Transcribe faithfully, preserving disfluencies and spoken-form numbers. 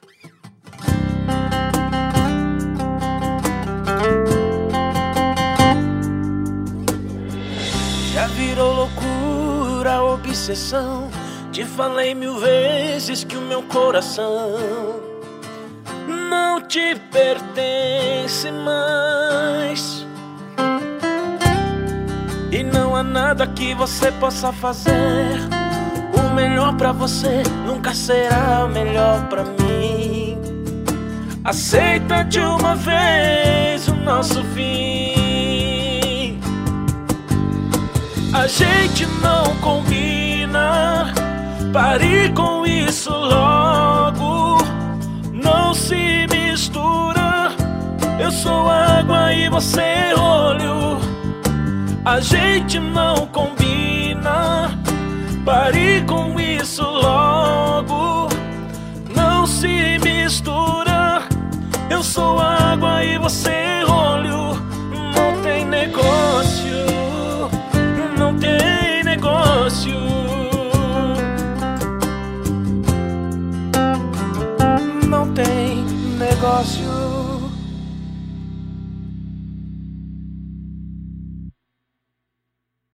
Já virou loucura, obsessão. Te falei mil vezes que o meu coração não te pertence mais. E não há nada que você possa fazer. O melhor pra você nunca será o melhor pra mim. Aceita de uma vez o nosso fim. A gente não combina, pare com isso logo. Não se mistura, eu sou água e você é óleo. A gente não combina, pare com isso logo. Não se mistura, eu sou água e você é óleo. Não tem negócio, não tem negócio. Não tem negócio.